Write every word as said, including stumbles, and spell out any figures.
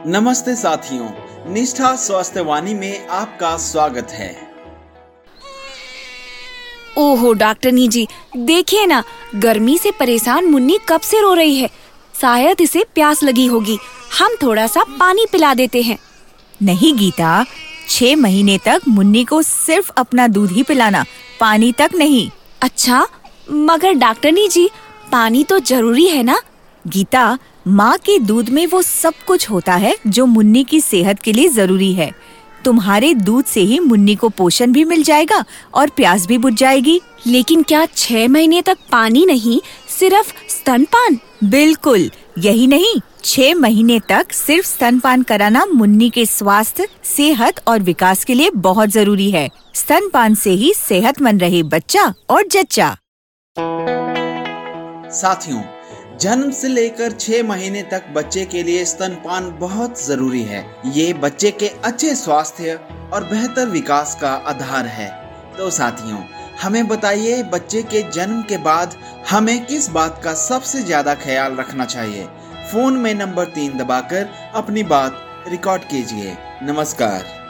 नमस्ते साथियों, निष्ठा स्वास्थ्य वाणी में आपका स्वागत है। ओहो डॉक्टरनी जी, देखिए ना, गर्मी से परेशान मुन्नी कब से रो रही है। शायद इसे प्यास लगी होगी। हम थोड़ा सा पानी पिला देते हैं। नहीं गीता, छह महीने तक मुन्नी को सिर्फ अपना दूध ही पिलाना, पानी तक नहीं। अच्छा, मगर डॉक्टरनी जी, पानी तो जरूरी है ना? गीता, माँ के दूध में वो सब कुछ होता है जो मुन्नी की सेहत के लिए जरूरी है। तुम्हारे दूध से ही मुन्नी को पोषण भी मिल जाएगा और प्यास भी बुझ जाएगी। लेकिन क्या छह महीने तक पानी नहीं, सिर्फ स्तनपान? बिल्कुल, यही नहीं, छह महीने तक सिर्फ स्तनपान कराना मुन्नी के स्वास्थ्य, सेहत और विकास के लिए बहुत जरूरी है। स्तनपान से ही सेहतमंद रहे बच्चा और जच्चा। साथियों, जन्म से लेकर छह महीने तक बच्चे के लिए स्तनपान बहुत जरूरी है। ये बच्चे के अच्छे स्वास्थ्य और बेहतर विकास का आधार है। तो साथियों, हमें बताइए, बच्चे के जन्म के बाद हमें किस बात का सबसे ज्यादा ख्याल रखना चाहिए? फोन में नंबर तीन दबाकर अपनी बात रिकॉर्ड कीजिए। नमस्कार।